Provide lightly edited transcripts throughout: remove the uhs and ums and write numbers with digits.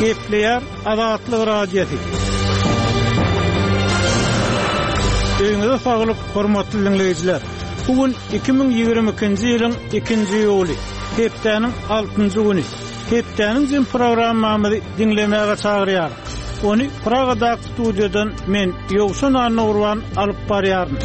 Gepleýär Azatlyk radiosi. Öňüňizde saglyk, hormatly dinleýijiler. Bugün 2022-nji ýylyň 2-nji ýuly, hepdeniň 6-njy güni. Hepdeniň jym programmamyzy dinlemäge çagyrýar. Onu Praga'da stüdyodan men Ýogşan Anurwan alyp barýarym.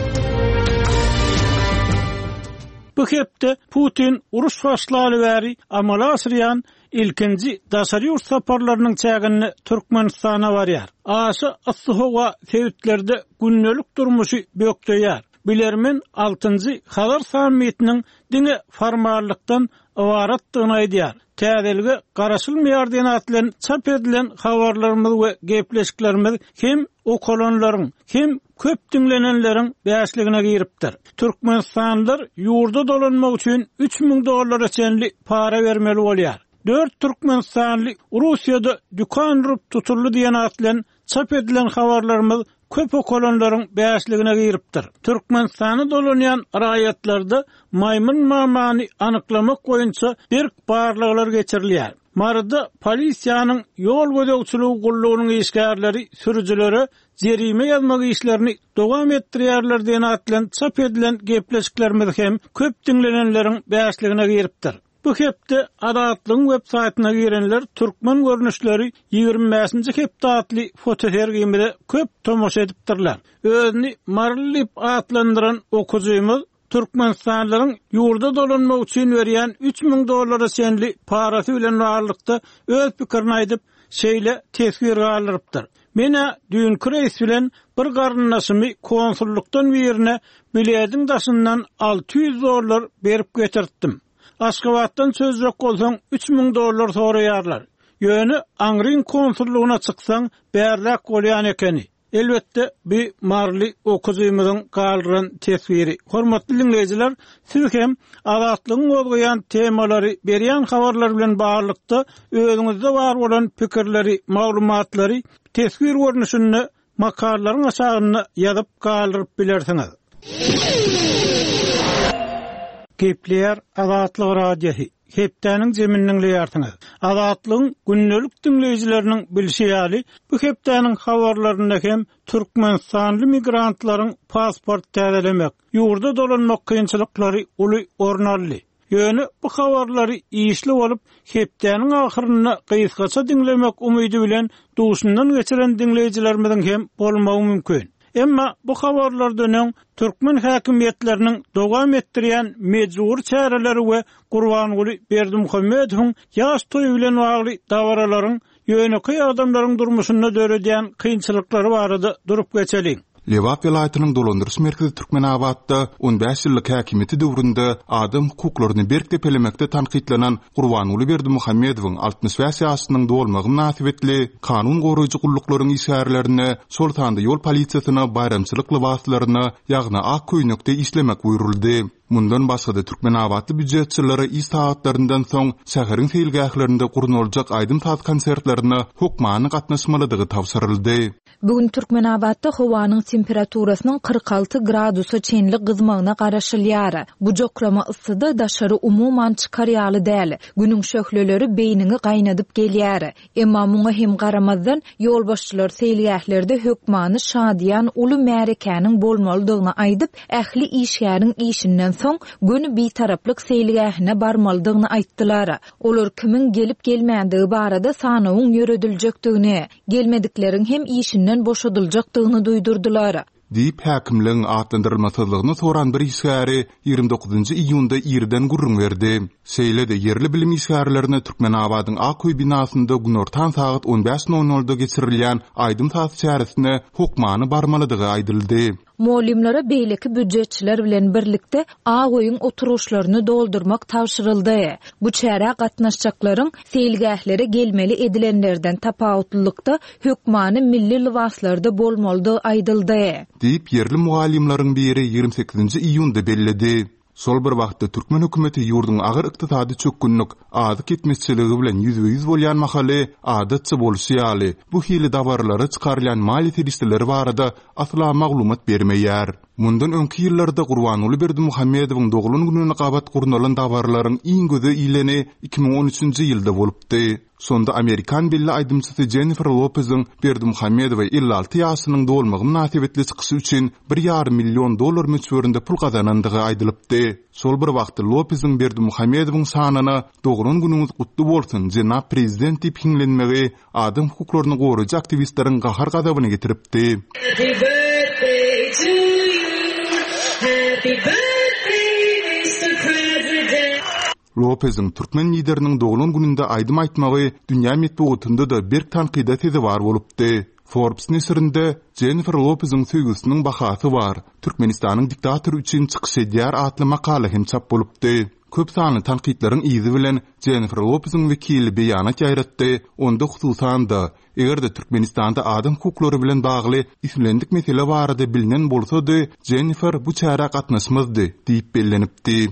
Bu hepde Putin uruş başlaly bäri amala asyrýan ilkinji daşary ýurt saparlarynyň çägini Türkmenistana barýar. Aşy Assuhowa sewitlerde günnelik durmuşy bökdeýär. Bilermen 6-njy Hazar sammitiniň diňe formallykdan ibaratdygyny aýdýar. Täzeligi garaşylmaýar diýen atlan çap edilen habarlarymyz we gepleşiklerimiz hem okolonlaryň hem köp dinlenenleriň bäşligine giripdir. Türkmenistanlylar ýurda dolanmak üçin $3000 çenli para bermeli bolýar. 4 Türkmenistanly Russiýada dükan rup tutuldy diýen atlan çap edilen habarlarymyz köp okolonlaryň bäşligine giripdir. Türkmenistany dolanýan raýatlarda maýmun mamany anyklamak boýunça bir barlyklar geçirilýär. Marada polisiýanyň ýol gözegçiligi gullugynyň işgärleri sürüjilere jerime ýazmak işlerini dowam etdirýärler diýen atlan çap edilen gepleşiklerimiz hem köp dinlenenleriň bäşligine giripdir. Bu hepde Azatlyň web saýtyna girenler türkmen görnüşleri 25-nji hepde atly fotosergimide köp tomoşa edipdirler. Özüni Marlip atlandyran okujymyz Türkmenistanlylaryň ýurda dolanmak üçin berýän $3000 çenli parasy bilen barlykda öz pikirini aýdyp şeýle tesgir galyrypdyr. Mene dünkü reis bilen bir garynnaşymy konsullukdan birine bilediň daşyndan $600 berip getirdim. Aşgabatdan sözlük bolsaň $3000 soraýarlar. Ýöne Angrin konsullugyna çyksaň bärlek bolýan ekeni. Elbetde bir marly okujymyzyň galdyran tesbiri. Hormatly dinleýijiler, siz hem Azatlygyň bolýan temalary, berýän habarlar bilen barlykda özüňizde bar bolan pikirleri, maglumatlary tesbir görnüşinde makalaryň aşagyna ýazyp galdyryp bilersiňiz. Gepleýär Azatlyk radiosi. Hepdeniň jeminiň leýärsiňiz. Azatlygyň günnelik dinleýijileriniň bilşeýäli bu hepdeniň habarlarynda hem Türkmenistanly migrantlaryň pasport täzelemek, ýurda dolanmak kynçylyklary uly ornally. Ýöne bu habarlary işli bolup hepdeniň ahyryna gysgaça dinlemek umydy bilen duşundan geçiren dinleýijilerimiň hem bolmagy mümkin. Emma bu habarlardan Türkmen häkimetleriniň dowam etdirýän mejbur çäreleri we Gurbanguly Berdimuhammedowyň ýaş toýu bilen bagly dawaralaryň ýöneki adamlaryň durmuşyna döredýän kynçylyklary barada durup geçelim. Lewap vilayatynyň dolandyrys merkezi Türkmenabatda 15 ýyllyk häkimeti döwründe adam hukuklaryny berktepelemekde tanqidlenen Gurbanguly Berdimuhammedowyň 65 ýaşynyň dolmagy münasibetli kanun goraýjy gulluklaryň işgärlerini Sultanda ýol polisiýasyna bayramçylyk libaslaryny ýagna ak köýnekde işlemek buýruldy. Mundan başga Türkmenabatly büdjetçilere iş saatlarından soň şäheriň seýilgählerinde gurnuljak aýdym tat konsertlerini hukmany gatnaşmalydygy tawsyryldy. Bugün Türkmenabatda howanyň temperaturasynyň 46 gradusa çenli gyzmagyna garaşylýar. Bu jokrama yssyda daşary umuman çykarýaly däl. Günüň şöhleleri beýnini gaýnadyp gelýär. Emma muňa hem garamazdan ýol başçylar seýilgählerde hukmany şadýan uly märekäniň bolmalydygyny aýdyp, ähli işgäriň işinden soň günü bir taraplyk seýilgähine barmalydygyny aýtdylar. Olar kimin gelip gelmändige barada sanawyň ýörediljakdygyny, gelmedikleriň hem işinden boşadyljakdygyny duýdurdylar. Diýip häkimligiň atlandyrylmasyzlygyny soran bir işgäri 29-njy iýunda ýerden gurrun berdi. Seýlede yerli bilim işgärlerini Türkmenabatyň Aköý binasynda günortan saat 15:00-da geçirilýän aýdym saat çäresine hukmany barmalydygy aýdyldy. Molimlere beýleki büdjetçiler bilen birlikde Aköýüň oturuşlaryny doldurmak tawşyryldy. Bu çäre gatnaşjaklaryň seýilgählere gelmeli edilenlerden tapawutlykda hukmany milli libaslarda bolmalydy aýdyldy. Diýip yerli mugallimlaryň biri 28-nji iýunda belledi. Sol bir wagtda Türkmen hökümeti ýurduň agyr ykdysady çökgünlik, azy ketmişçiligi bilen ýüzbe-ýüz bolýan mahaly adatça bolýaly. Bu hili dawarlary çykarylýan mali teristleri barada asla maglumat bermeýär. Mundan öňki ýyllarda Gurbanuly Berdimuhammedowyň dogulun gününe gabat gurnalan dabarlaryň iň göze ileni 2013-nji ýylda bolupdy. Sonda Amerikan belli aýdymçysy Jennifer Lopez'in Berdimuhammedowy 56 ýaşynyň dolmagy münasibetli çykyşy üçin $1,5 milyon möçberinde pul gazanandygy aýdylypdy. Sol bir wagtda Lopez'in Berdimuhammedowyň sanyna dogulun günüňiz gutly bolsun jenap prezident diýip hiňlenmegi adam hukuklaryny goraýjy aktivistleriň gahar gadabyny getiripdi. Lopez'in Türkmen liderinin dogulun gününde aýdym aýtmagy dünýä medeniýetinde de bir tanqida tezi bar bolupdy. Forbes nesirinde Jennifer Lopez'in söýgüsiniň bahasy bar. Türkmenistanyň diktator üçin çykyş edýär atly makala hem çap bolupdy. Köp sanly tanqidlaryň izi bilen Jennifer Lopez'in wekili beýanat ýaýratdy. Onda hususan da egerde Türkmenistanda adam hukuklary bilen bagly islendik mesele barada bilinen bolsa-da Jennifer bu çäre gatnaşmazdy diýip bellenipdi.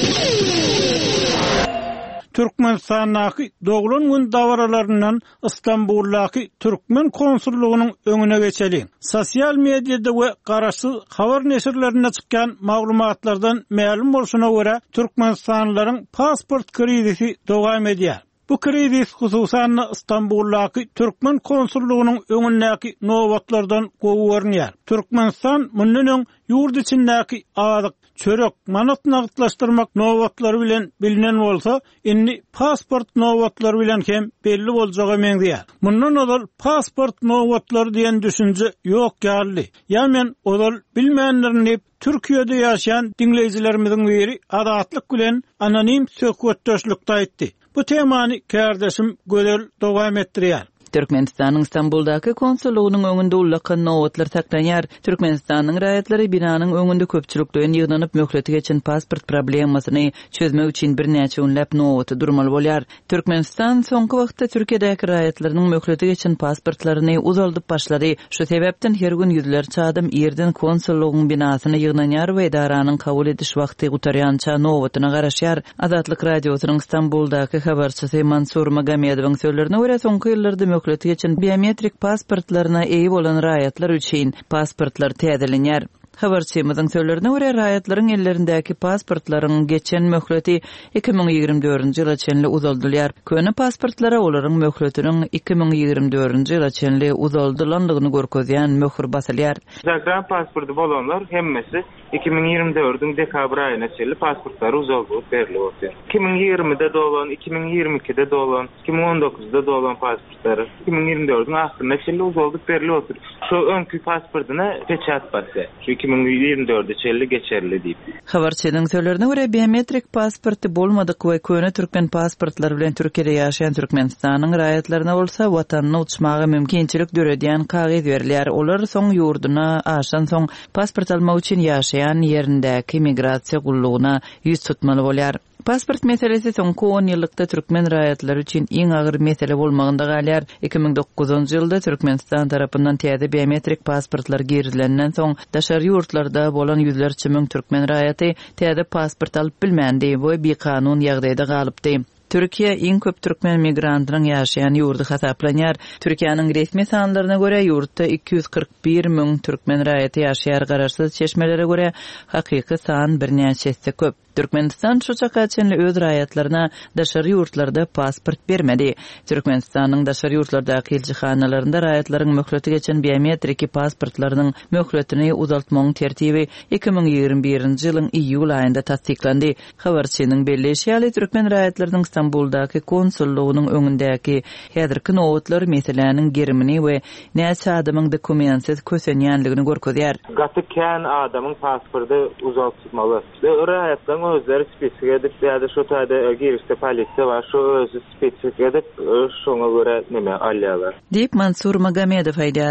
Türkmenistan'daki dogulun gün davaralarından İstanbul'daki Türkmen konsulluğunun önüne geçelim. Sosyal medyada ve garaşsız haber neşirlerine çıkan maglumatlardan ma'lum bolşuna göre Türkmenistanlıların pasport krizisi dowam edýär. Bu krizis hususan İstanbul'daki Türkmen konsulluğunun önündeki nowatlardan gowy Türkmenistan munun ýurt içindäki azyk çörek manat nagtlaşdyrmak nowatlary bilen bilinen bolsa, inni pasport nowatlary bilen hem belli boljagy meňdýär. Mundan odal pasport nowatlary diýen düşünje ýok ýaly. Ýa-men odal bilmeýänlerini Türkiýede ýaşaýan dinleýijilerimiziň biri adatlyk bilen anonim söhbetdeşlikde aýtdy. Bu temany kardeşim gözel dowam etdirýär. Türkmenistanyň İstanbuldaky konsullugynyň öňünde ullakan nowatlar saklanýar. Türkmenistanyň raýatlary binanyň öňünde köpçülikden ýygnanyp möhleti geçen pasport problemasyny çözmek üçin bir näçe unlap nowaty durmaly bolýar. Türkmenistan soňky wagtda Türkiýedäki raýatlarynyň möhleti geçen pasportlaryny uzaldyp başlady. Şu sebäpden her gün ýüzlerçe adam ýerden konsullugyň binasyna ýygnanýar we edaranyň kabul ediş wagty gutarýança nowatyna garaşýar. Azatlyk radiosynyň İstanbuldaky habarçysy Mansur Magamedowyň sözlerine görä soňky ýyllarda möhleti geçen biometrik pasportlaryna eýi bolan raýatlar üçin pasportlar täzelenýär. Habarçymyzyň sözlerine görä raýatlaryň ellerindäki pasportlaryň geçen möhleti 2024-nji ýyla çenli uzaldylýar. Köne pasportlara olaryň möhletiniň 2024-nji ýyla çenli uzaldylandygyny görkezýän möhür basylýar. Zagran pasporty bolanlar hemmesi 2024-nji dekabr aýyna çenli pasportlary uzaldyp berilýär. 2020-de dolan, 2022-de dolan, 2019-da dolan pasportlary 2024-nji ahyrına çenli uzaldyp berilýär. Şu öňkü pasportyna peçat barsa. 2024-de çelli geçerli diýip. Habarçynyň sözlerine görä biometrik pasporty bolmadyk we köne türkmen pasportlary bilen Türkiýede ýaşaýan Türkmenistanyň raýatlaryna bolsa watanyny uçmagy mümkinçilik döredýän kagyd berilýär. Olar soň ýurduna aşan soň pasport almak üçin ýaşaýan ýerindäki migrasiýa gullugyna ýüz tutmaly bolýar. Pasport meselesi soňky 10 ýyllykda türkmen raýatlary üçin iň agyr mesele bolmagynda galýar. 2009-njy ýylda Türkmenistan tarapyndan täze biometrik pasportlar girilenden soň daşary ýurtlarda bolan ýüzlerçe müň türkmen raýaty täze pasport alyp bilmändi we bir kanun ýagdaýda galypdy. Türkiýe iň köp türkmen migrantynyň ýaşaýan ýurdy hasaplanýar. Türkiýanyň resmi sanlaryna görä ýurtda 241 müň türkmen raýaty ýaşaýar. Garaşsyz çeşmelere görä hakyky san bir näçesi köp. Türkmenistan şu çakaçenli öz raýatlaryna daşary ýurtlarda pasport bermedi. Türkmenistanyň daşary ýurtlardaky elçihanalarynda raýatlaryň möhleti geçen biometrik pasportlarynyň möhletini uzaltmagyň tertibi 2021-nji ýylyň iýul aýynda tasdiklandy. Habarçynyň belleşýäli türkmen raýatlarynyň İstanbuldaky konsullugynyň öňündäki häzirki nowatlar meseleniň gerimini we näçe adamyň dokumentsiz kösenýänligini görkezýär. Gatykän adamyň pasporty uzaltmaly. Raýatlaryň özleri spesifik edip ýa-da şu taýda girişde polisiýa var, şu özü spesifik edip şoňa görä neme alýarlar. Diýip Mansur Magamedow aýdýar.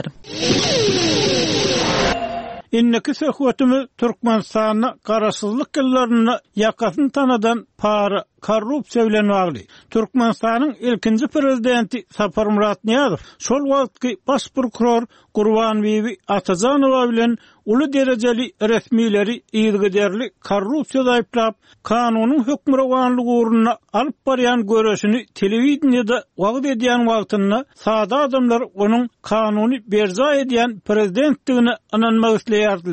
Inneki söhbetimi Türkmenistanyň garaşsyzlyk ýyllaryny ýakasyn tanadan para korrupsiýa bilen bagly. Türkmenistanyň ilkinji prezidenti Sapar Murat Niýazow şol wagtky baş prokuror Gurban Bibi Atajanowa bilen uly derejeli resmileri ýygyderli korrupsiýada aýplap kanunyň hökmürawanlygy uğruna alyp barýan görüşini telewiziýada wagt edýän wagtyna sada adamlar onuň kanuny berza edýän prezidentligine inanmak isleýärdiler.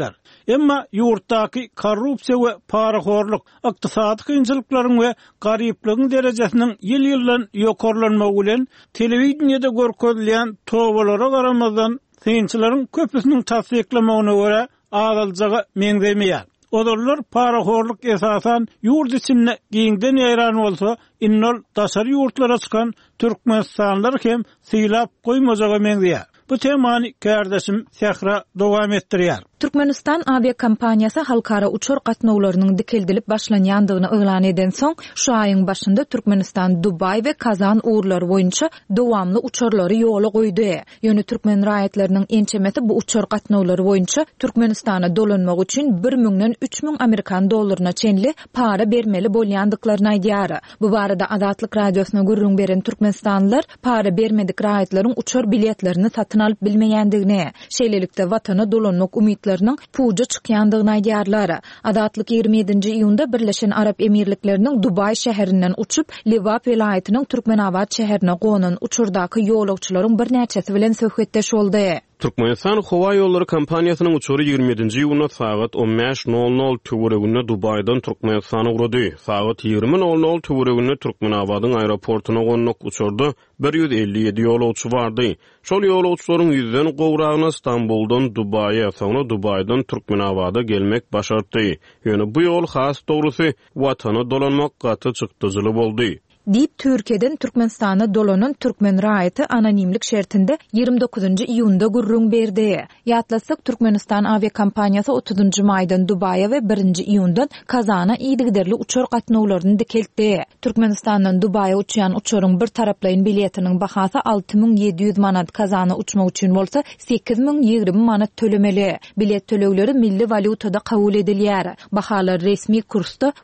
Emma yurtdaki korrupsiya we paraxorluk, ykdysady kynçylyklaryň we garyplygyň derejesiniň ýyl-ýyldan ýokarlanmagy bilen telewizionyada görkezilýän towalara garamazdan synçylaryň köpüsiniň tasdiklamagyna görä azaljagy meňzemeýär. Odurlar paraxorluk esasan yurt içinde giňden ýaýran bolsa, innol daşary yurtlara çykan türkmenistanlylar hem syýlap goýmajagy meňzeýär. Bu temany kardeşim Sehra dowam etdirýär. Türkmenistan aviakompaniyasi halkara uçur gatnawlarynyň dikildilip başlanýandygyny öňlan eden soň, şu aýyň başynda Türkmenistan Dubay we Kazan uğurlary boýunça dowamly uçurlary ýola goýdy. Ýöne türkmen raýatlarynyň ençemesi bu uçur gatnawlary boýunça Türkmenistana dolanmak üçin 1000-den 3000 Amerikan dollaryna çenli para bermeli bolýandyklaryny aýdýar. Bu barada Azatlyk radiosyna gurrun beren türkmenistanlylar para bermedik raýatlaryň uçur biletlerini satyn alyp bilmeýändigini, şeýlelikde watana dolanmak umytlarynyň puja çykýandygyny aýdýarlar. Azatlyk 27-nji iýunda Birleşen Arap Emirlikleriniň Dubay şäherinden uçup Lewap welaýatynyň Türkmenabad şäherine gonan uçurdaky ýolagçylaryň bir näçesi bilen söhbetdeş boldy. Türkmenistan Hava Yolları Kampanyasının uçuru 27-nji iýunda sagat 15:00 töwereginde Dubaydan Türkmenistana urady. Sagat 20:00 töwereginde Türkmenabadyň aeroportuna gonnak uçurda 157 ýolagçy bardy. Şol ýolagçylaryň ýüzden gowragyna Istanbuldan Dubaýa, soňra Dubaydan Türkmenabada gelmek başardy. Ýöne bu ýol has dogrusy watana dolanmak gaty çykdyjyly boldy. Dip Türkiýeden Türkmenistana dolanan türkmen raýaty anonimlik şertinde 29-njy iýunda gurrun berdi. Ýatlasak Türkmenistan aviakompaniyasy 30-njy maýdan Dubaýa we 1-nji iýundan Kazana ýygyderli uçur gatnawlaryny dikeltdi. Türkmenistandan Dubaýa uçýan uçuryň bir taraplaýyn biletiniň bahasy 6700 manat, Kazana uçmak üçin bolsa 8020 manat tölemeli. Bilet tölegleri milli valutada kabul edilýär. Bahalar resmi kursda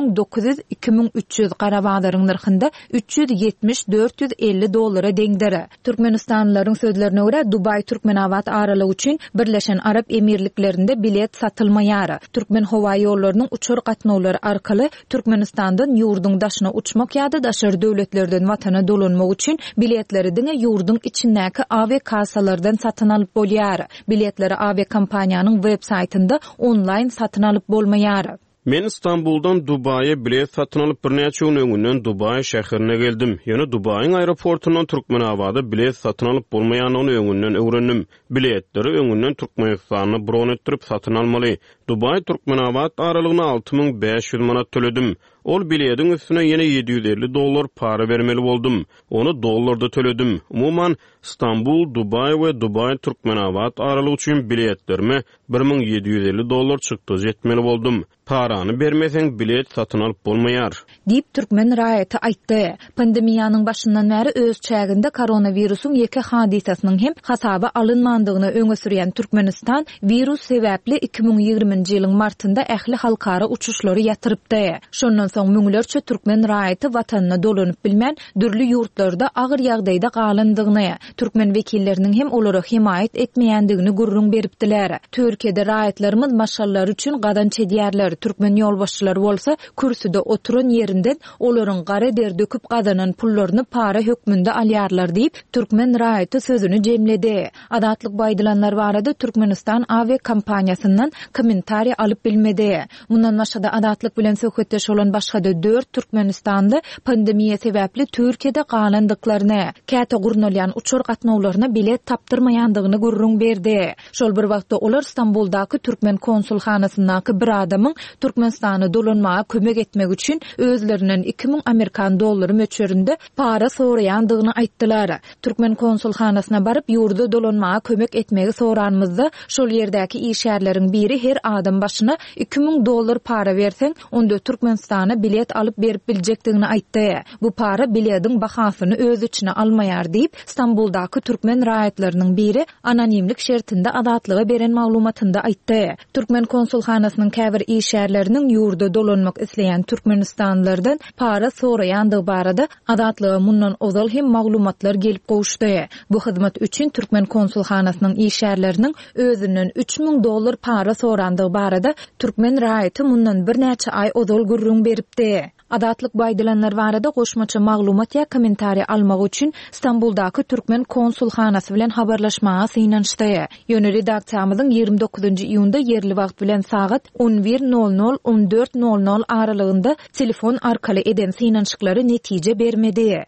1900-2300 Garabağdaryň narxy 370-450 dollara deňdiri. Türkmenistanlylaryň sözlerine görä Dubay Türkmenabad aralygy üçin Birleşen Arap Emirliklerinde bilet satylmaýar. Türkmen howa ýollarynyň uçur gatnawlary arkaly Türkmenistandan ýurdun daşyna uçmak ýa-da daşary döwletlerden watana dolanmak üçin biletleri diňe ýurdun içindäki aviakasalardan satyn alyp bolýar. Biletleri aviakompaniýanyň web saytynda onlaýn satyn alyp bolmaýar. Men İstanbuldan Dubaýa bilet satyn alyp bir näçe gün öňünden Dubay şäherine geldim. Ýöne Dubaýyň aeroportundan Türkmenabada bilet satyn alyp bolmaýanyny öňünden öwrendim. Biletleri öňünden Türkmenistana bron etdirip satyn almaly. Dubay Türkmenabad aralygyna 6500 manat töledim. Ol biletiň üstüne ýene 750 dollar para bermeli boldum. Onu dollarda töledim. Umuman İstanbul, Dubay we Dubay Türkmenabad aralygy üçin biletlerime 1750 dollar çykdy, jetmeli boldum. Parany bermeseň bilet satyn alyp bolmaýar. Dip türkmen raýaty aýtdy. Pandemiýanyň başyndan bäri öz çäginde koronawirusyň ýeke hadisasynyň hem hasaba alynmandygyny öňe sürýän Türkmenistan virus sebäpli 2020-nji ýylyň martynda ähli halkara uçuşlary ýatyrypdy. Şondan soň müňlerçe türkmen raýaty watanyna dolanyp bilmän dürli ýurtlarda agyr ýagdaýda galandygyny, türkmen wekilleriniň hem olary himayet etmeýändigini gurrun beripdiler. Türkiýede raýatlarymyz maşallar üçin gadan çedýärler. Türkmen ýolbaşçylary bolsa kürsüde oturan ýerinden olaryň gara der döküp gazanan pullaryny para hökmünde alýarlar diýip türkmen raýaty sözüni jemledi. Adatlyk baýdylanlar barada Türkmenistan aviakompaniýasyndan kommentariýa alyp bilmedi. Mundan başga adatlyk bilen söhbetdeş bolan başga 4 Türkmenistanly pandemiýa sebäpli Türkiýede galandyklaryny, käte gurnalýan uçur gatnawlaryna bilet tapdyrmaýandygyny gurrun berdi. Şol bir wagtda olar İstanbuldaky türkmen konsulxanasyndaky bir adamyň Türkmenistana dolanmağa kömek etmek üçin özlerinden 2000 Amerikan dollary möçberinde para soraýandygyny aýtdylar. Türkmen konsulxanasyna baryp ýurda dolanmağa kömek etmegi soranmyzda şol ýerdäki işärleriň biri her adam başyna 2000 dollar para berseň, onda Türkmenistana bilet alyp berip biljekdigini aýtdy. Bu para biletiň bahasyny öz içine almaýar diýip İstanbuldaky türkmen raýatlarynyň biri anonimlik şertinde adatlyga beren maglumatynda aýtdy. Türkmen konsulxanasynyň käbir işärleriniň ýurda dolanmak isleýän türkmenistanlylardan para soraýandygy barada adatlyga mundan ozal hem maglumatlar gelip gowuşdy. Bu hyzmat üçin türkmen konsulxanasynyň işärleriniň özünden 3000 dollar para sorandygy barada türkmen raýaty mundan bir näçe ay ozal gurrun beripdi. Adatlyk baýdalanlar barada goşmaça maglumat ýa kommentariýa almak üçin İstanbuldaky Türkmen konsulhanasy bilen habarlaşmaga synanşdy. Ýöne redaksiýamyzyň 29 iýunda yerli wagt bilen sagat 11:00-14:00 aralygynda telefon arkaly eden synanşyklary netije bermedi.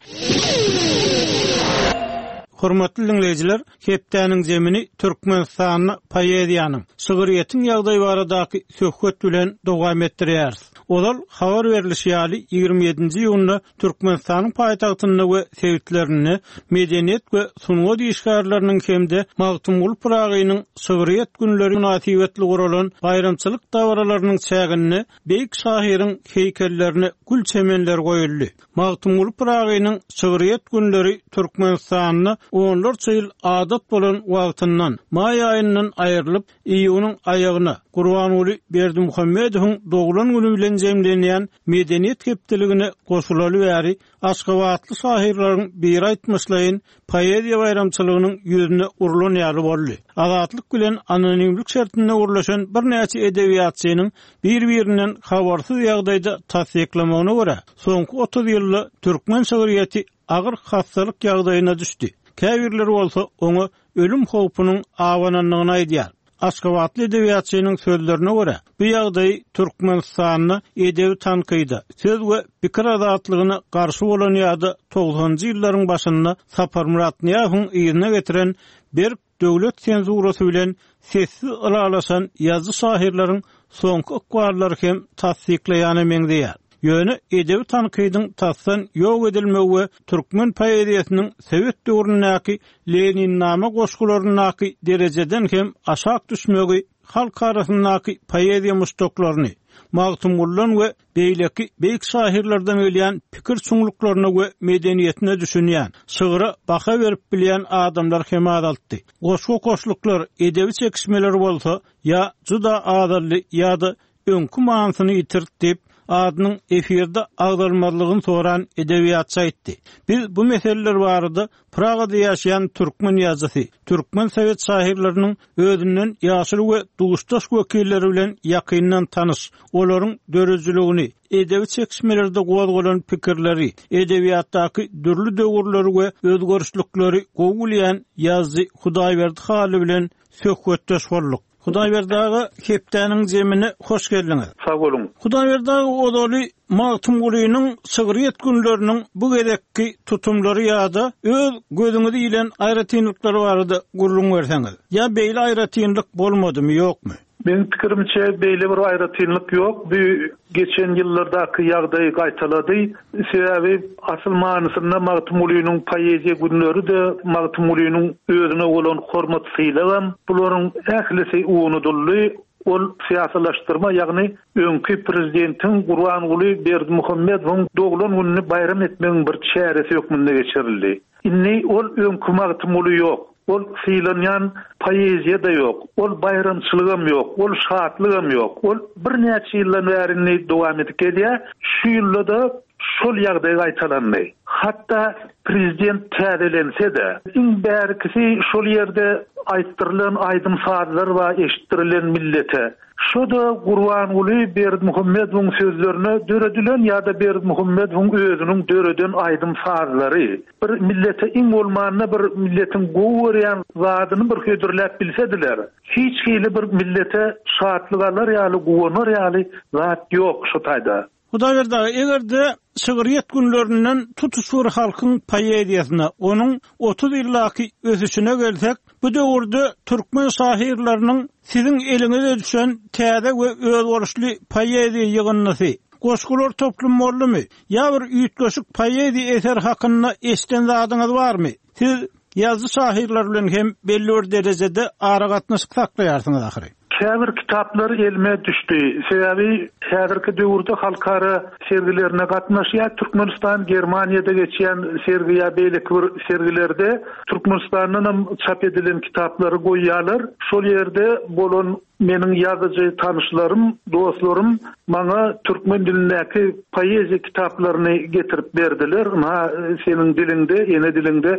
Hormatly dinleyijiler, hepdäniň zemini Türkmenistanyny paýedýanyň sygyryýetin ýagdaý baradaky söhbet bilen dowam etdirýär. Olar habar berilişýäli 27-nji ýylda Türkmenistanyň paýtagtyny we sewitlerini medeniýet we sunma diýişgärleriniň hemde Magtymguly Pıragynyň sygyryýet günleri münasibetli guralan bayramçylyk dawralarynyň çägini beýik şahyryň heýkellerini gül çemenler goýuldy. Magtymguly Pıragynyň sygyryýet günleri Türkmenistanyny onlarça ýyl adat bolan wagtyndan may aýyndan aýrylyp iýunyň aýagyna Gurbanuly Berdimuhammedowyň doglan güni bilen jemlenýän medeniýet hepdeligine goşulaly bäri Aşgabatly şahyrlaryň bir aýtmyşlaryň poeziýa bayramçylygynyň ýüzüne urulan ýaly boldy. Azatlyk bilen anonimlik şertine urulaşan bir näçe edebiýatçynyň bir-birinden habarsyz ýagdaýda tasdiklamagyna görä, soňky 30 ýylda türkmen şahyriýeti agyr hassalyk ýagdaýyna düşdi. Käbirler bolsa onu ölüm howpunyň awananlygyny aýdýar. Aşgabatly edebiýatçynyň sözlerine görä, bu ýagdaý Türkmenistanyny edebi tankyda, söz we pikir azatlygyna garşy bolan ýa-da 90-njy ýyllaryň başynda Sapar Murat Niýazowyň ýerine getiren bir döwlet senzurasy bilen sessiz alalaşan ýazgy şahyrlaryň soňky ykbarlary hem tasdikleýäni meňdeýär. Ýöne edebi tankydyň tasdan ýok edilmegi we türkmen poeziýasynyň Sowet döwrünäki Lenin nama goşgularynyňky derejeden hem aşak düşmegi halk arasyndaky poeziýa mustoklaryny Magtymgulyň we beýleki beýik şahyrlardan ölýän pikir çuňluklaryna we medeniýetine düşünýän, sygyra baha berip bilýän adamlar hem adaltdy. Goşgu koşluklar edebi çekişmeleri bolsa ýa juda adally ýa-da öňkü manasyny ýitirip adynyň efirde agdalmalygyny soran edebiýatçy aýtdy. Biz bu meseleler barada Pragada ýaşaýan türkmen ýazgysy, türkmen sowet şahyrlarynyň özünden ýaşyl we duguşdaş wekilleri bilen ýakyndan tanış, olaryň dörejligini, edebi çekişmelerde gowalgalan pikirleri, edebiýatdaky dürli döwürleri we özgörüşlikleri gowulýan ýazgy Hudaýberdi haly bilen söhbetdeş bolduk. Hudaýberdagy hepdäniň zemini hoş geldiňiz. Sag bolun. Hudaýberdagy odaly Magtymgulynyň sygyryýet günleriniň bu gerekki tutumlary ýa-da öz gözüňiz bilen aýratynlyklary barada gurrun berseňiz. Ya beýle aýratynlyk bolmadymy, ýokmy? Benim pikirimçe beýle bir aýratynlyk ýok. Bu geçen ýyllardaky ýagdaý gaýtalady. Sebäbi asyl manysynda Magtymgulynyň poeziýa günleri de Magtymgulynyň özüne bolan hormatsylygy, bularyň ählisi unuduldy. Ol siýasalaşdyrma, ýagny öňkü prezidentiň Gurbanuly Berdimuhammedowyň doglan gününi bayram etmegiň bir çäresi ýokmunda geçirildi. Inni ol öňkü Magtymguly ýok. Ol fiilanyan poeziýa da ýok, ol bayramçylygam ýok, ol şatlygam ýok. Ol bir näçe ýyldan bäri dowam edip gelýär. Şu ýylda şol ýagdaý gaýtalandy. Hatda prezident täzelense de, iň bärkisi şol ýerde aýtdyrylan aýdym sazlar we eşittirilen millete. Şoda Gurbanuly Berdimuhammedowyň sözlerine döredilen ýa-da Berdimuhammedowyň özüniň döreden aýdym sazlary. Bir millete iň bolmanyna bir milletin gowurýan zadyny bir hödürläp bilsediler. Hiç hili bir millete şatlygalar ýaly gowunur ýaly zat ýok şu taýda. Hudaýberda egerde sygyryýet günlerinden tutuşur halkyň poeziýasyna, onuň 30 ýyllaky ösüşine gelsek, bu döwürde türkmen şahyrlarynyň siziň eliňize düşen täze we özgörüşli poeziýa ýygynnysy, goşgular toplum boldymy? Ýa bir üýtgeşik poeziýa eser hakynda eşden zadyňyz barmy? Siz ýazgy şahyrlar bilen hem belli bir derejede ara gatnaşyk saklaýarsyňyz ahyry. Käbir kitaplar elime düşdi. Sebäbi häzirki döwürde halkara sergilerine gatnaşýar. Türkmenistan, Germaniýada geçýän sergi ýa beýleki bir sergilerde Türkmenistanyň çap edilen kitaplary goýýarlar. Şol ýerde bolan meniň ýazyjy tanışlarym, dostlarym maňa türkmen dilindäki poeziýa kitaplaryny getirip berdiler. Ma seniň dilinde, ene dilinde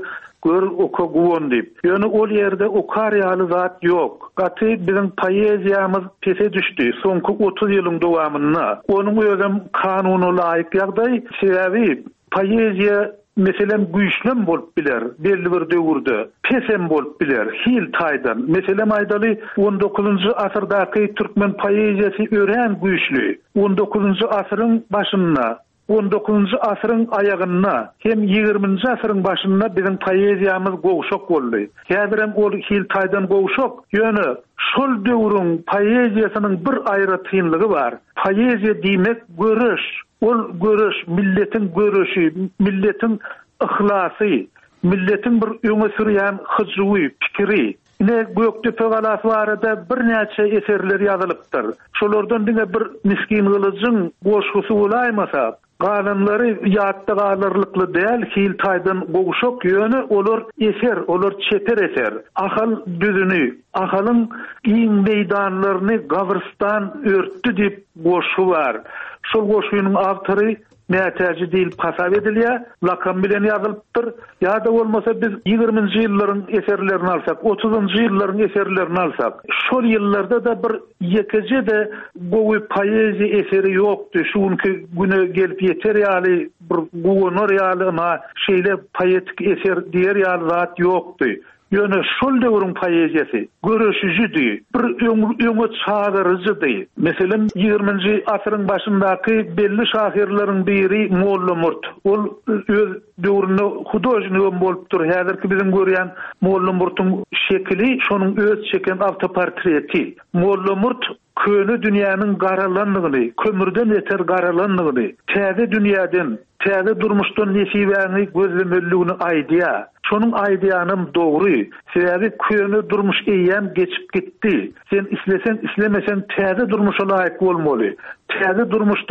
gör oka guwon dip. Ýöne ol ýerde oka realy zat ýok. Gaty biziň poeziýamyz pese düşdi. Soňky 30 ýylyň dowamyna onuň özüm kanuny laýyk ýagdaý sebäbi poeziýa meselem güýçlem bolup biler, belli bir döwürde pesem bolup biler, hil taýdan. Meselem aýdaly 19-njy asyrdaky türkmen poeziýasy ören güýçli. 19-njy asyryň başynda 19-njy asyryň aýagyna hem 20-njy asyryň başynda biziň poeziýamyz gowşok boldy. Häzirem ol hil taýdan gowşok. Ýöne şol döwrüň poeziýasynyň bir aýry tynlygy bar. Poeziýa diýmek görüş. Ol görüş, milletin görüşi, milletin ihlasy, milletin bir öňe sürýän hyjwy, pikiri. Ne Göktepe galasy barada bir näçe eserler ýazylypdyr. Şolardan diňe bir miskin gylyjyň goşgusy bolaýmasa, galanlary ýatda galyrlykly däl, hil taýdan gowşok ýöne olar eser, olar çeper eser. Ahal düzünü, ahalyň iň meýdanlaryny gabryrstan örtdi diýip goşu bar. Şol goşunyň awtory näçäji diýip hasap edilýär, lakam bilen ýazylypdyr. Ýa-da bolmasa biz 20-nji ýyllaryň eserlerini alsak, 30-njy ýyllaryň eserlerini alsak, şol ýyllarda da bir ýekije de gowy poeziýa eseri ýokdy. Şuňky güne gelip ýeter ýaly bir gownor ýaly ama şeýle poetik eser diýer ýaly zat ýokdy. Ýöne şol döwrüň poeziýasy görüşüjidi, bir öňe çağırıjydy. Meselem 20-nji asyryň başyndaky belli şahirleriň biri Molla Murt. Ol öz döwründe hudojnik bolupdyr. Häzirki biziň görýän Molla Murtyň şekli şonuň öz çeken awtoportreti. Molla Murt köni dünýäniň garalanlygyny, kömürden eter garalanlygyny, täze dünýäden, täze durmuşdan nesibäni gözlemelligini aýdýar. Şonuň aýdýanym dogry. Sebäbi köni durmuş eýen geçip gitdi. Sen islesen, islemesen täze durmuşa laýyk bolmaly. Täze durmuşda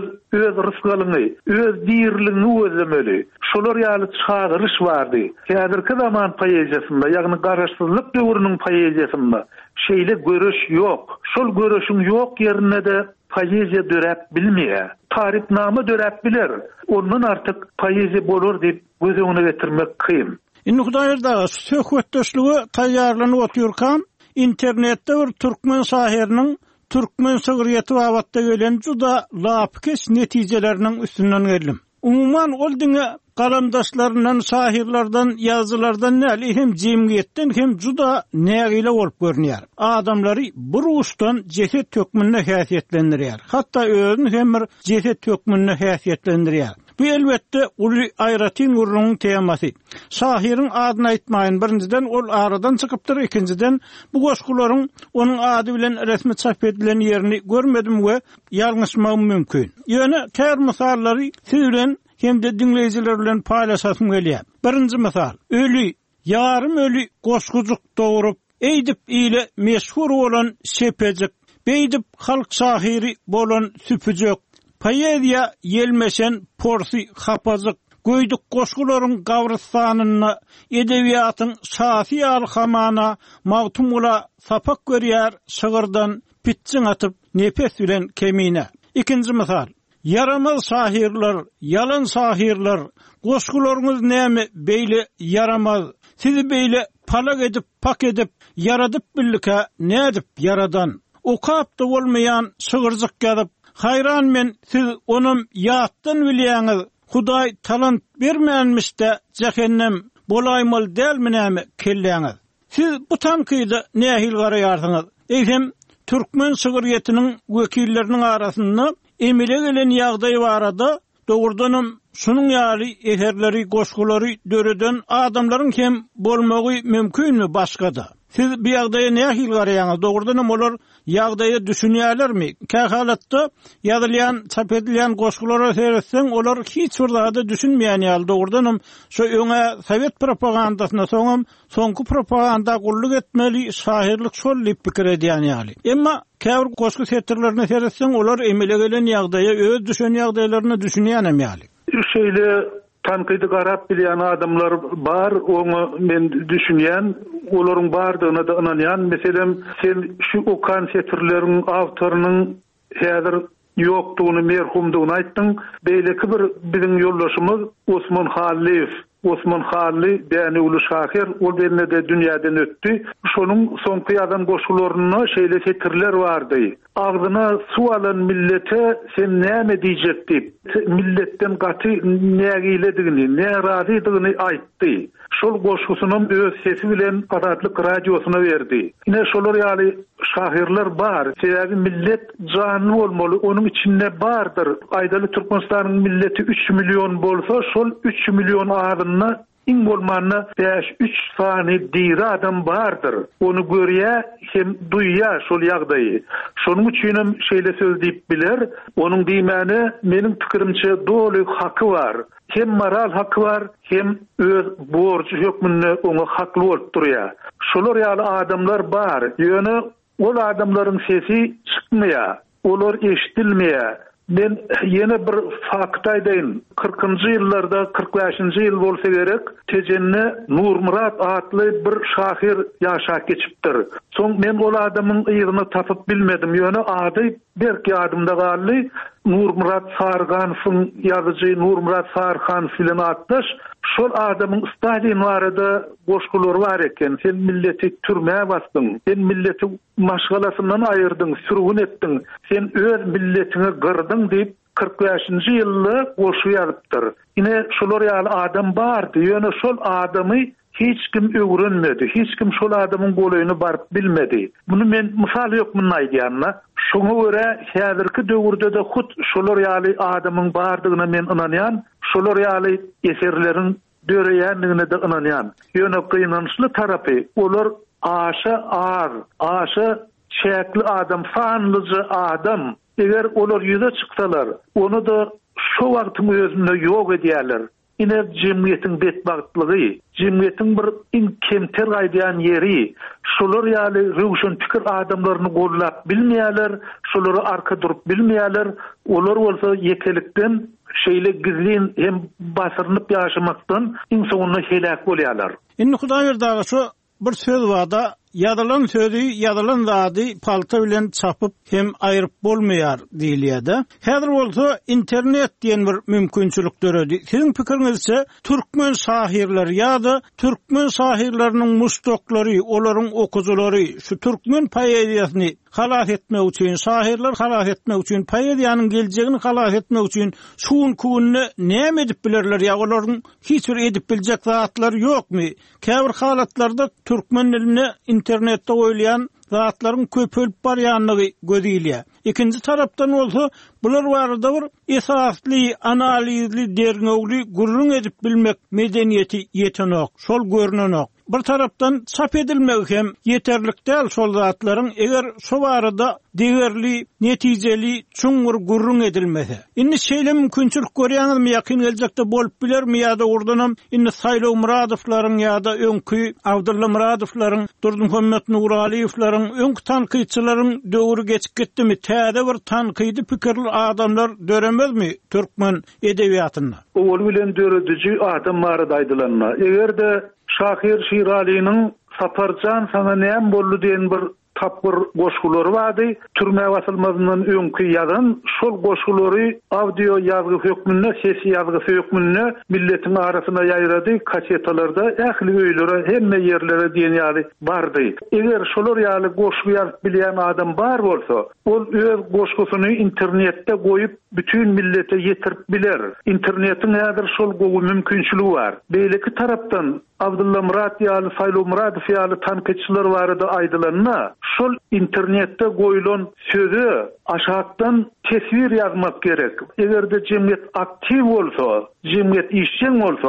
öz rızkyny, öz diýerligini özlemeli. Şolar ýaly çağırış bardy. Häzirki zaman poeziýasynda, ýagny garaşsyzlyk döwrüniň poeziýasynda şeýle görüş ýok. Şol görüşüň ýok ýerine de poeziýa döräp bilmeýär. Taripnama döräp biler. Ondan artyk poeziýa bolar diýip göz öňüne getirmek kyn. Indi Hudaýerda söhbetdeşligi taýýarlanyp oturýarkan, internetde bir türkmen şahiriniň türkmen şöhreti wagtda gelen juda lapkes netijeleriniň üstünden geldim. Umuman ol diňe galamdaşlaryndan, şahirlerden, ýazylardan näli hem jemgyýetden hem juda nägile bolup görnýär. Adamlary bir uçdan jeset tökmünde häsiýetlendirýär. Hatda özüni hem bir jeset tökmünde häsiýetlendirýär. Bu elbette Uli Ayratin urunun temasy. Şahirin adyny aýtmaýyn. Birinciden ol aradan çykypdyr, ikinciden bu goşgularyň onuň ady bilen resmi çap edilen ýerini görmedim we ýalňyşmam mümkin. Ýöne tär mysallary siz bilen hem de dinleyijiler bilen paýlaşasym gelýär. Birinji mysal, ölü, ýarym ölü goşgujuk dowurup, eýdip ile meşhur bolan sepejik, beýdip halk şahiri bolan süpüjek, poeziýa ýelmeşen porsi hapazyk, göýdük goşgularyň gawrystanyna, edebiýatyň şahy alhamana magtumula sapak görýär, şygyrdan pitçiň atyp nepes bilen kemine. Ikinji mysal, yaramaz şahirler, yalan şahirler, goşgularyňyz näme beýle yaramaz, sizi beýle palak edip, pak edip, yaradyp billike nädip yaradan, okapda bolmaýan şygyrjyk ýazyp, hayran men siz onum ýatdan bilýäňiz, Hudaý talant bermänmişde cehennem bolaýmaly dälmi näme kelläňiz. Siz bu tankydy nähil garaýarsyňyz? Eýsem türkmen şöhretiniň wekilleriniň arasynda emile gelen ýagdaý barada dogurdanam şunun ýaly eserleri, goşgulary döreden adamlaryň hem bolmagy mümkinmi başgada? Siz bir ýagdaýa nähil garaýaňyz? Dogurdanam olar ýagdaýa düşünýärlermi? Kähalatda ýazylýan, çap edilýän goşgulary seretseň olar hiç bir zada düşünmeýän ýaly. Dogurdanam şu öňe Sowet propagandasyna soňky propaganda gulluk etmeli, şahirlik şol diýip pikir edýän ýaly. Emma käbir goşgu setirlerine seretseň olar emele gelen ýagdaýa öz düşen ýagdaýlaryny düşünýän ýaly. Şeýle tanqidi garap bilýän adamlar bar, onu men düşünýän, olaryň bardygyna da inanýan. Meselem sen şu okan setirleriň awtorynyň häzir ýokdugyny, merhumdugyny aýtdyň. Beýleki bir biziň ýoldaşymyz Osman Hallew Osman Halli däni ulu şahir ol benne de dünýäden ötdi. Şonuň soňky ýazan goşgularyna şeýle setirler bardy. Agdyna su alan millete sen näme diýjek diýip milletten gaty nägiledigini, närazydygyny aýtdy. Şol goşgusynyň öz sesi bilen adatlyk radiosyna berdi. Ine şolar ýaly şahirler bar. Sebäbi millet janyny bolmaly, onuň içinde bardyr. Aýdaly Türkmenistanyň milleti 3 milyon bolsa, şol 3 milyon adyny in bolmanyna 5-3 sany diri adam bardyr. Onu görýä hem duýýa şol ýagdaýy. Şonuň üçin hem şeýle söz diýip biler. Onuň diýmäni meniň pikirimçe doly haky var. Hem moral haky var, hem öz borçy hökmünde oňa hakly bolup durýar. Şolar ýaly adamlar bar. Ýöne ol adamlaryň sesi çykmaýar. Olar eşitilmeýär. Ben yine bir fakt aýdaýyn. 40-njy ýyllarda, 45-nji ýyl bolsa gerek, Tejenne Nurmurat adly bir şahir ýaşap geçipdir. Soň men ol adamyň ýygyny tapyp bilmedim. Ýöne ady berki adymda galdy. Nurmurat Sarganowyň ýazyjy Nurmurat Sargan filan atdyş. Şol adamyň stadin barada goşgulary bar eken. Sen milleti türmäge bastyň. Sen milleti maşgalasyndan aýyrdyň, sürgün etdiň. Sen öz milletini gyrdyň diýip 45-nji ýylda goşu ýazypdyr. Ine şolar ýaly adam bardy. Ýöne şol adamy hiç kim öwrenmedi. Hiç kim şol adamyň golaýyny baryp bilmedi. Bunu men mysal ýokmyň aýdýanna. Şoňa görä häzirki döwürde de hut şolar ýaly adamyň bardygyna men inanýan. Şolar ýaly eserleriň döreýänligine de inanýan. Ýöne kynançly tarapy olar aşa çäkli adam, fanlyjy adam. Eger olar ýüze çyksalar, onu da şu wagtyň özünde ýok edýärler. Ine jemgyýetiň betbagtlygy, jemgyýetiň bir inkemter gaýdýan ýeri, şolar ýaly rewşen pikir adamlaryny gollap bilmeýärler, şolary arka durup bilmeýärler, olar bolsa ýekelikden şeýle gizlin hem basyrynyp ýaşamakdan insanyny helak bolýarlar. Indi Hudaý berdi şu bir söz wada ýadylan sözü, ýadylan zady palta bilen çapyp hem aýryp bolmaýar diýilýär. Häzir bolsa internet diýen bir mümkinçilik döredi. Siziň pikiriňizçe türkmen şahirleri ýa-da türkmen şahirleriniň mustaqlary, olaryň okuzulary şu türkmen poeziýasyny halas etmek üçin, şahirler halas etmek üçin, poeziýanyň geljegini halas etmek üçin şuň kunny näme edip bilerler ýa olaryň hiç bir edip biljek zatlary ýokmy? Käbir halatlarda türkmen diline internetde goýulýan zatlaryň köpölüp barýanlygy gözýilýär. Ikinji tarapdan bolsa bular barada bir esasly, analizli, derňöwli gurrun edip bilmek medeniýeti ýetenek, şol görnenok. Bir tarapdan çap edilmek hem yeterlik däl şol zatlaryň eger şu barada degerli, netijeli, çuňur gurrun edilmese. Indi şeýle mümkinçilik görýänizmi ýakyn geljekde bolup bilermi ýa-da ordanam indi Saýlaw Muradowlaryň ýa-da öňkü Abdulla Muradowlaryň, Dursunmuhammed Nuraliýewlaryň, öňkü tanqyçylaryň döwri geçip gitdimi? Täze bir tanqydy pikirli adamlar döremezmi türkmen edebiýatyna? Ol bilen döredici adamlar aýdylanma. Egerde Şahir Şirali'nin Saparcan sana näme boldy diýen bir tapyr goşgulary bardy. Türme basylmazynyň öňkü ýazan şol goşgulary audio ýazgy hökmünde, ses ýazgy hökmünde milletiň arasyna ýaýrady. Kasetalarda ähli öýlere, hemme ýerlere diýen ýaly bardy. Eger şolar ýaly goşgu ýazyp bilýän adam bar bolsa, ol öz goşgusyny internetde goýup bütün millete ýetirip biler. Internetiň häzir şol gowy mümkinçiligi bar. Beýleki tarapdan Abdulla Murat ýaly Saýlaw Muradow ýaly tanqyçylar barada aýdylanma. Şol internetde goýulan sözü aşağıdan tesvir ýazmak gerek. Egerde jemgyýet aktiv bolsa, jemgyýet işçiň bolsa,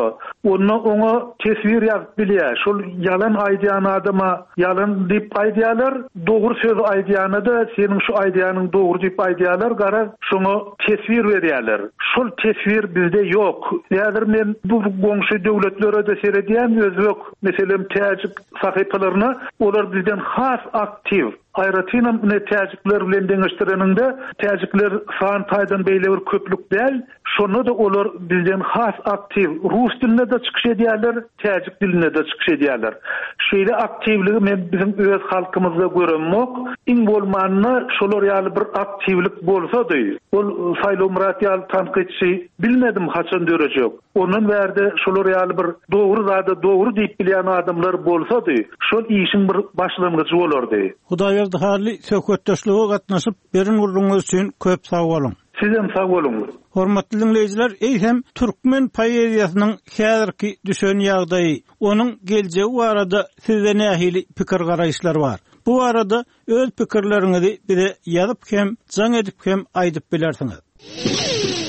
ona tesvir ýazyp bilýär. Şol ýalan aýdýan adama ýalan diýip aýdýarlar, dogry söz aýdýany da seniň şu aýdýanyň dogry diýip aýdýarlar, gara şoňa tesvir berýärler. Şol tesvir bizde ýok. Häzir men bu goňşy döwletlere de seredýän özbek, meselem täjik sahypalaryna olar bizden has aktiv. Aýratynam ne täjikler bilen deňeşdireninde täjikler san taýdan beýle bir köplük däl, Şonu da olar bizden has aktiv rus diline de çıkış edýärler, täjik diline de çıkış edýärler. Şeýle aktivligi men bizim öz halkymyzda görünmek, iň bolmanyna şolar ýaly bir aktivlik bolsa-da, ol Saýlaw Murat ýaly tanqidçi bilmedim haçan dörejek. Onun bärde şolar ýaly bir dogry zada dogry diýip bilýän adamlar bolsa-da, şol işin bir başlangyjy bolardy. Hudaýberdi hali söhbetdeşlige gatnaşyp berin urduňyz üçin köp sag bolun. Sizem sag bolun. Hormatly dinleyijiler, eýsem türkmen poeziýasynyň häzirki düşen ýagdaýy, onuň geljegi barada sizde nähili pikir garaýşlar bar. Bu arada öz pikirleriňizi bize ýazyp hem, jaň edip hem aýdyp bilersiňiz.